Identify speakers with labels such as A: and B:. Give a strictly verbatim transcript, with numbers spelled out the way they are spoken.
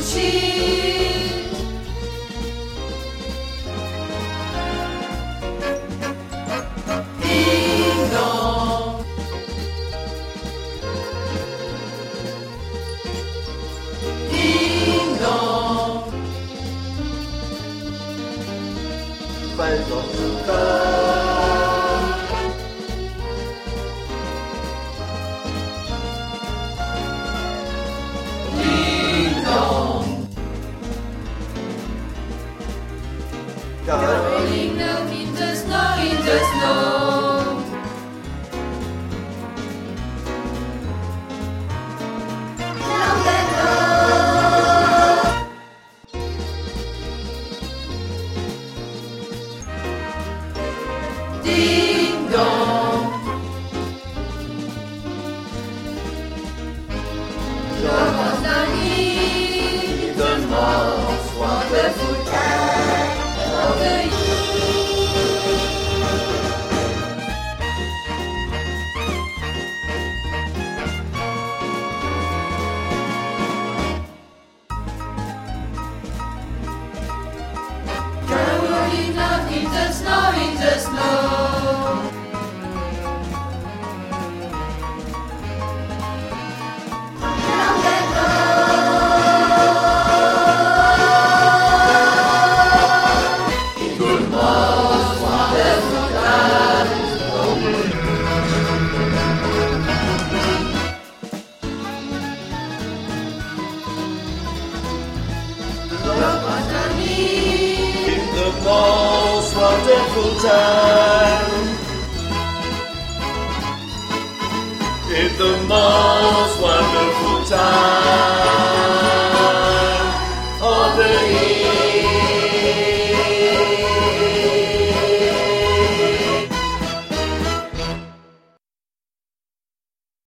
A: cheer. Ding dong. Ding dong.
B: 快走之歌。
A: Caroling out in the snow, in the snow. Loud and low. Ding dong. Your company, the most wonderful time of the Caroling out in the snow, in the snow. Loud and low. Good most wonderful time. Your company.
B: The most wonderful time. It's the most wonderful time.